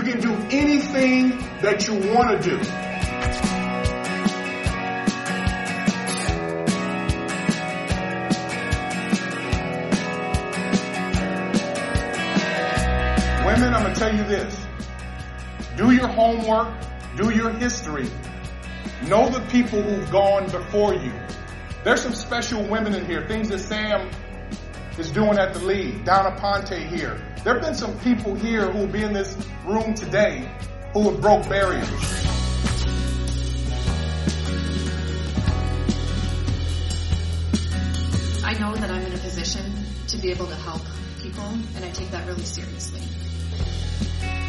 can do anything that you want to do. Women, I'm going to tell you this. Do your homework. Do your history. Know the people who've gone before you. There's some special women in here. Things that Sam is doing at the lead. Donna Ponte here. There have been some people here who will be in this room today who have broke barriers. I know that I'm in a position to be able to help people, and I take that really seriously.